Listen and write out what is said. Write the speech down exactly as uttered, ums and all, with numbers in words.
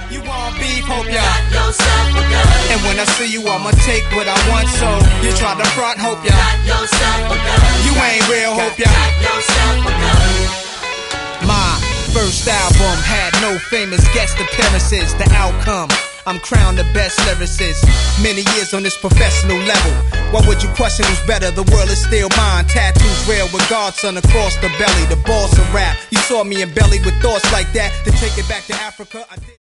You want beef, hope ya got yourself a gun. And when I see you, I'ma take what I want. So you try to front, hope ya got yourself a gun. You ain't real, hope ya got yourself a gun. My first album had no famous guest appearances. The outcome, I'm crowned the best lyricist. Many years on this professional level. Why would you question who's better? The world is still mine. Tattoos real with Godson across the belly. The boss of rap. You saw me embellied with thoughts like that. To take it back to Africa, I did